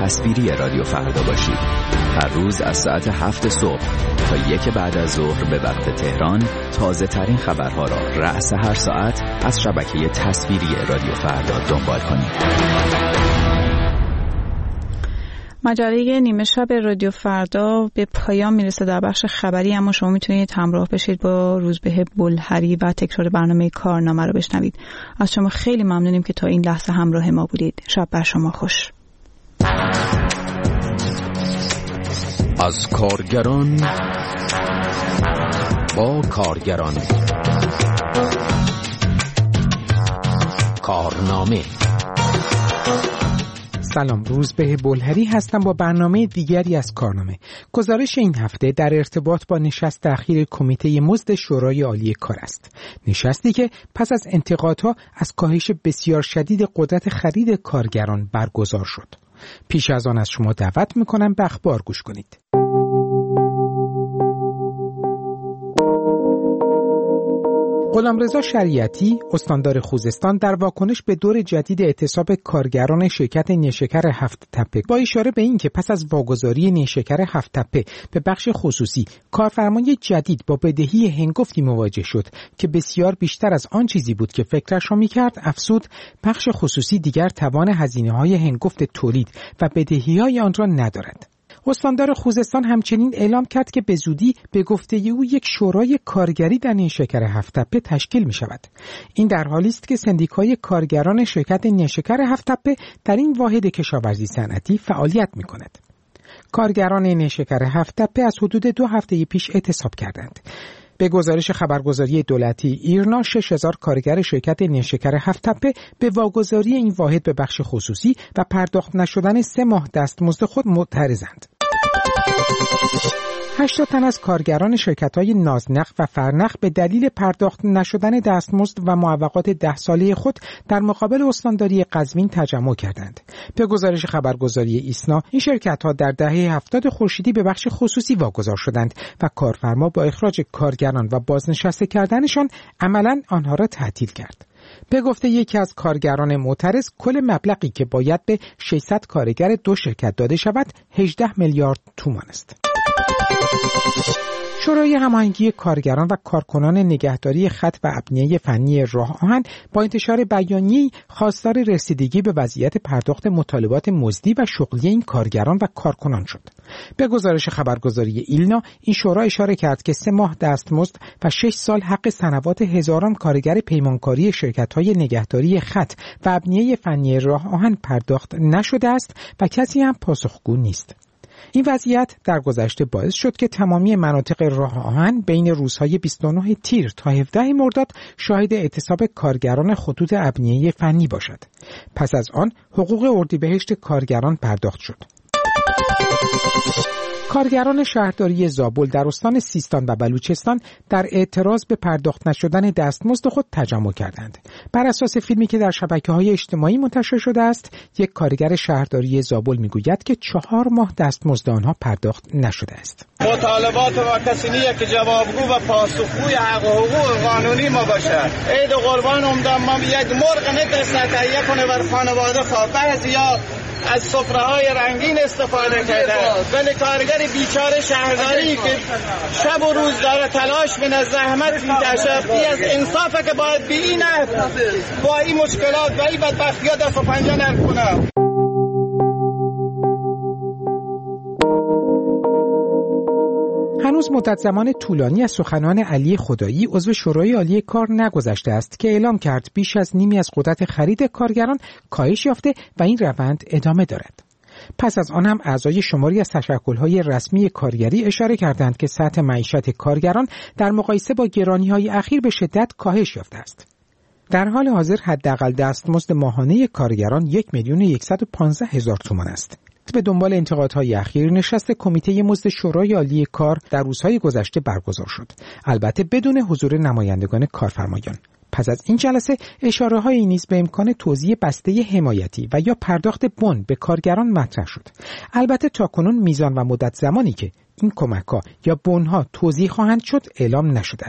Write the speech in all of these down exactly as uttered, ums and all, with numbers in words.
تصویری رادیو فردا باشید. هر روز از ساعت هفت صبح تا یک بعد از ظهر به وقت تهران تازه ترین خبرها را رأس هر ساعت از شبکه تصویری رادیو فردا دنبال کنید. مجله نیمه شب رادیو فردا به پایان میرسه در بخش خبری، اما شما میتونید همراه بشید با روزبه بلهری و تکرار برنامه کارنامه رو بشنوید. از شما خیلی ممنونیم که تا این لحظه همراه ما بودید. شب بر شما خوش. از کارگران با کارگران، کارنامه. سلام، روزبه بلهری هستم با برنامه دیگری از کارنامه. گزارش این هفته در ارتباط با نشست اخیر کمیته مزد شورای عالی کار است. نشستی که پس از انتقادها از کاهش بسیار شدید قدرت خرید کارگران برگزار شد. پیش از آن از شما دعوت میکنم به اخبار گوش کنید. غلامرضا شریعتی، استاندار خوزستان، در واکنش به دور جدید اعتصاب کارگران شرکت نیشکر هفت تپه با اشاره به این که پس از واگذاری نیشکر هفت تپه به بخش خصوصی، کارفرمای جدید با بدهی هنگفتی مواجه شد که بسیار بیشتر از آن چیزی بود که فکرش را می‌کرد، افزود بخش خصوصی دیگر توان هزینه‌های هنگفت تولید و بدهی‌های آن را ندارد. استاندار خوزستان همچنین اعلام کرد که به زودی به گفته او یک شورای کارگری در نیشکر هفت تپه تشکیل می شود. این در حالی است که سندیکای کارگران شرکت نیشکر هفت تپه در این واحد کشاورزی صنعتی فعالیت می کند. کارگران نیشکر هفت تپه از حدود دو هفته پیش اعتصاب کردند. به گزارش خبرگزاری دولتی ایرنا، شش هزار کارگر شرکت نیشکر هفت تپه به واگذاری این واحد به بخش خصوصی و پرداخت نشدن سه ماه دستمزد خود معترضند. هشت تن از کارگران شرکت‌های نازنخ و فرنخ به دلیل پرداخت نشدن دستمزد و معوقات ده ساله خود در مقابل استانداری قزوین تجمع کردند. به گزارش خبرگزاری ایسنا، این شرکت‌ها در دهه هفتاد خورشیدی به بخش خصوصی واگذار شدند و کارفرما با اخراج کارگران و بازنشسته کردنشان عملاً آنها را تعطیل کرد. به گفته یکی از کارگران معترض، کل مبلغی که باید به ششصد کارگر دو شرکت داده شود هجده میلیارد تومان است. شورای هماهنگی کارگران و کارکنان نگهداری خط و ابنیه فنی راه آهن با انتشار بیانیه‌ای خواستار رسیدگی به وضعیت پرداخت مطالبات مزدی و شغلی این کارگران و کارکنان شد. به گزارش خبرگزاری ایلنا، این شورا اشاره کرد که سه ماه دستمزد و شش سال حق سنوات هزاران کارگر پیمانکاری شرکت‌های نگهداری خط و ابنیه فنی راه آهن پرداخت نشده است و کسی هم پاسخگو نیست. این وضعیت در گذشته باعث شد که تمامی مناطق راه آهن بین روزهای بیست و نه تیر تا هفده مرداد شاهد اعتصاب کارگران خطوط ابنیه فنی باشد. پس از آن حقوق اردیبهشت کارگران پرداخت شد. کارگران شهرداری زابل در استان سیستان و بلوچستان در اعتراض به پرداخت نشدن دستمزد خود تجمع کردند. بر اساس فیلمی که در شبکه‌های اجتماعی منتشر شده است، یک کارگر شهرداری زابل میگوید که چهار ماه دستمزد آنها پرداخت نشده است. مطالبات ما کسی نیست که جوابگو و پاسخگوی حق و حقوق قانونی ما باشد. عید قربان عمدان ما یک مرغ نترسد تهیه کنه بر خانواده خواه. بعضیا از سفره‌های رنگین استفاده کردن، ولی کارگر بیچاره شهرداری که شب و روز داره تلاش می‌کنه، زحمت می‌کشه، بی از انصافه که باید بی این با این مشکلات و این بدبختی‌ها دست و پنجه نرم کنه. هنوز مدت زمان طولانی از سخنان علی خدایی، عضو شورای عالی کار، نگذشته است که اعلام کرد بیش از نیمی از قدرت خرید کارگران کاهش یافته و این روند ادامه دارد. پس از آن هم اعضای شماری از تشکل‌های رسمی کارگری اشاره کردند که سطح معیشت کارگران در مقایسه با گرانی‌های اخیر به شدت کاهش یافته است. در حال حاضر حداقل دستمزد ماهانه کارگران یک میلیون و صد و پانزده هزار تومان است. به دنبال انتقادهای اخیر، نشست کمیته مزد شورای عالی کار در روزهای گذشته برگزار شد، البته بدون حضور نمایندگان کارفرمایان. پس از این جلسه اشاره‌هایی نیز به امکان توزیع بسته حمایتی و یا پرداخت بن به کارگران مطرح شد. البته تاکنون میزان و مدت زمانی که این کمک‌ها یا بن‌ها توزیع خواهند شد اعلام نشده است.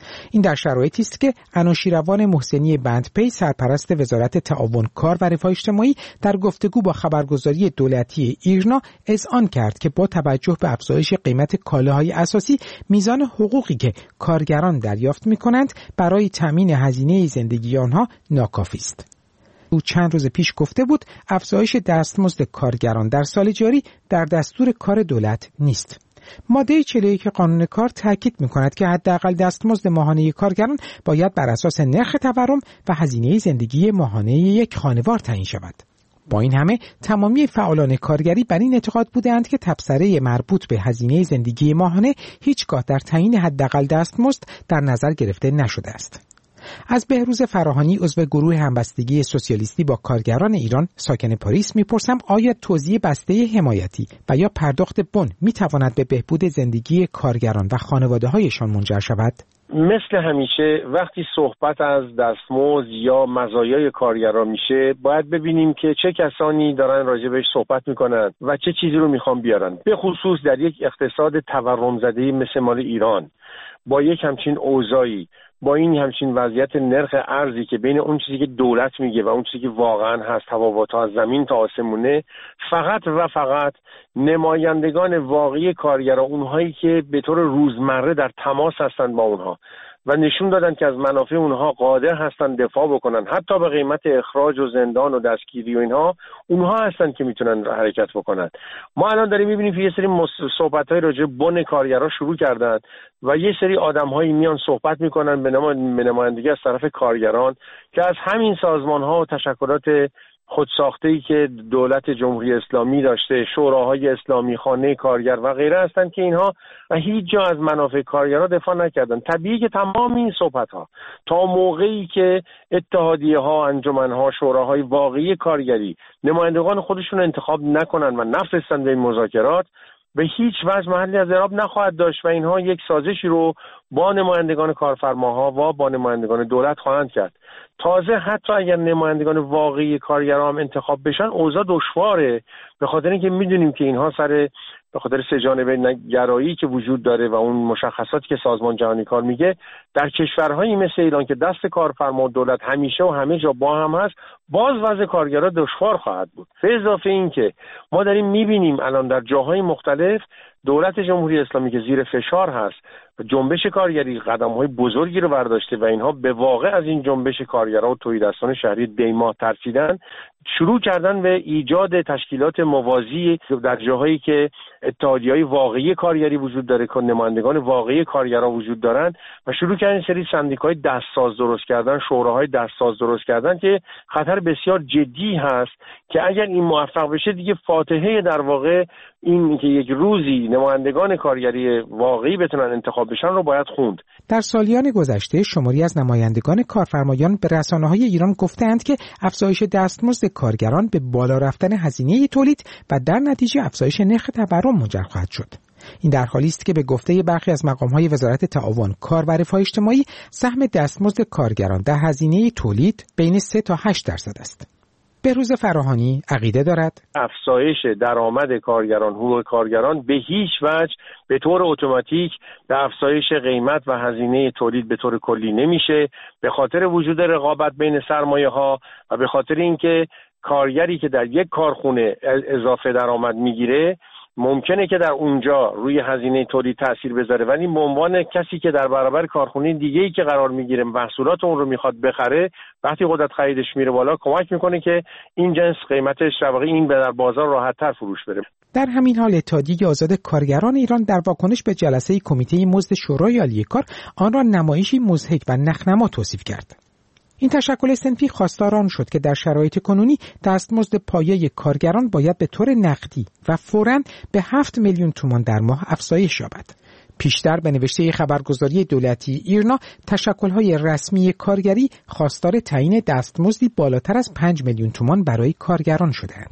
این در شرایطی است که انوشیروان محسنی بندپی سرپرست وزارت تعاون کار و رفاه اجتماعی در گفتگو با خبرگزاری دولتی ایرنا اذعان کرد که با توجه به افزایش قیمت کالاهای اساسی میزان حقوقی که کارگران دریافت می‌کنند برای تامین هزینه زندگی آنها ناکافی است. او چند روز پیش گفته بود افزایش دستمزد کارگران در سال جاری در دستور کار دولت نیست. ماده چهل و یک قانون کار تاکید می‌کند که حداقل دستمزد ماهانه کارگران باید بر اساس نرخ تورم و هزینه زندگی ماهانه یک خانوار تعیین شود. با این همه تمامی فعالان کارگری بر این اعتقاد بودند که تبصره مربوط به هزینه زندگی ماهانه هیچگاه در تعیین حداقل دستمزد در نظر گرفته نشده است. از بهروز فراهانی عضو گروه همبستگی سوسیالیستی با کارگران ایران ساکن پاریس میپرسم آیا توزیع بسته حمایتی و یا پرداخت بن میتواند به بهبود زندگی کارگران و خانواده‌هایشان منجر شود؟ مثل همیشه وقتی صحبت از دستمزد یا مزایای کارگران میشه باید ببینیم که چه کسانی دارن راجع بهش صحبت میکنن و چه چیزی رو میخوان بیارن. به خصوص در یک اقتصاد تورم زده مثل مال ایران با یک همچین اوضاعی، با این همچین وضعیت نرخ ارزی که بین اون چیزی که دولت میگه و اون چیزی که واقعا هست تفاوت‌ها از زمین تا آسمونه، فقط و فقط نمایندگان واقعی کارگران، اونهایی که به طور روزمره در تماس هستن با اونها و نشون دادن که از منافع اونها قادر هستن دفاع بکنن حتی به قیمت اخراج و زندان و دستگیری و اینها، اونها هستن که میتونن حرکت بکنن. ما الان داریم میبینیم که یه سری صحبت‌های راجع بن کارگرا شروع کردن و یه سری آدم‌هایی میان صحبت میکنن به نمایندگی از طرف کارگران که از همین سازمان‌ها و تشکلات خودساخته‌ای که دولت جمهوری اسلامی داشته، شوراهای اسلامی، خانه کارگر و غیره هستند که اینها هیچ جا از منافع کارگرها دفاع نکردن. طبیعیه که تمام این صحبت‌ها تا موقعی که اتحادیه‌ها، انجمن‌ها، شوراهای واقعی کارگری نمایندگان خودشون انتخاب نکنن و نفرستن به این مذاکرات، به هیچ وجه محلی از اعراب نخواهد داشت و اینها یک سازشی رو با نمایندگان کارفرماها و با نمایندگان دولت خواهند کرد. تازه حتی اگر نمایندگان واقعی کارگران هم انتخاب بشن اوضاع دشواره، به خاطر اینکه میدونیم که اینها سر به خاطر سه جانبه گرایی که وجود داره و اون مشخصاتی که سازمان جهانی کار میگه، در کشورهایی مثل ایران که دست کارفرما و دولت همیشه و همه جا با هم هست، باز وضع کارگرها دشوار خواهد بود. به اضافه این که ما داریم میبینیم الان در جاهای مختلف دولت جمهوری اسلامی که زیر فشار هست، جنبش کارگری قدم‌های بزرگی رو برداشته و اینها به واقع از این جنبش کارگرها و تهیدستان شهری دیماه ترسیدن، شروع کردن به ایجاد تشکیلات موازی در جاهایی که اتحادیه‌های واقعی کارگری وجود داره، که نمایندگان واقعی کارگرها وجود دارن و شروع کردن سری سندیکای دستساز درست کردن، شوراهای دستساز درست کردن که خطر بسیار جدی هست که اگر این موفق بشه دیگه فاتحه در واقع این که یک روزی نمایندگان کارگری واقعی بتونن انتخاب بشن رو باید خوند. در سالیان گذشته شماری از نمایندگان کارفرمایان به رسانه‌های ایران گفتند که افزایش دستمزد کارگران به بالا رفتن هزینه تولید و در نتیجه افزایش نرخ تورم منجر خواهد شد. این در حالی است که به گفته برخی از مقام‌های وزارت تعاون کار و رفاه اجتماعی سهم دستمزد کارگران در هزینه تولید بین سه تا هشت درصد است. بهروز فراهانی عقیده دارد افزایش درآمد کارگران، حقوق کارگران به هیچ وجه به طور اتوماتیک به افزایش قیمت و هزینه تولید به طور کلی نمیشه، به خاطر وجود رقابت بین سرمایه‌ها و به خاطر اینکه کارگری که در یک کارخونه اضافه درآمد میگیره ممکنه که در اونجا روی هزینه تولید تأثیر بذاره، ولی به عنوان کسی که در برابر کارخونه دیگه‌ای که قرار میگیره محصولات اون رو میخواد بخره، وقتی قدرت خریدش میره بالا کمک میکنه که این جنس قیمتش در این به در بازار راحت‌تر فروش بره. در همین حال اتحادیه آزاد کارگران ایران در واکنش به جلسه کمیته مزد شورای عالی کار آن را نمایشی مضحک و نخنما توصیف کرد. این تشکل صنفی خواستار آن شد که در شرایط کنونی دستمزد پایه کارگران باید به طور نقدی و فوراً به هفت میلیون تومان در ماه افزایش یابد. پیشتر به نوشته خبرگزاری دولتی ایرنا، تشکل‌های رسمی کارگری خواستار تعیین دستمزدی بالاتر از پنج میلیون تومان برای کارگران شدند.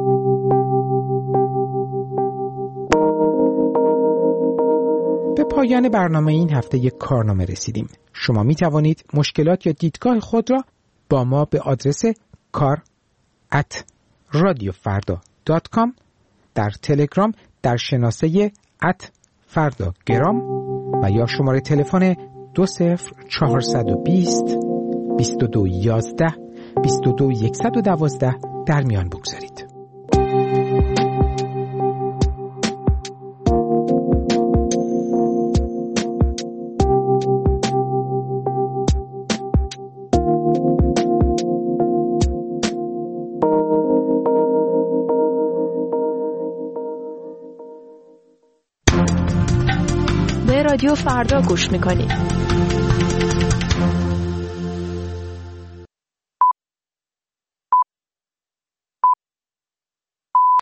به پایان برنامه این هفته یک کارنامه رسیدیم. شما می توانید مشکلات یا دیدگاه خود را با ما به آدرس کار ات رادیو فردا دات کام، در تلگرام در شناسه ات فردا گرام و یا شماره تلفن دو صفر چهارصد و بیست بیست و دو یازده بیست و دو صد و دوازده در میان بگذارید. به رادیو فردا گوش میکنید.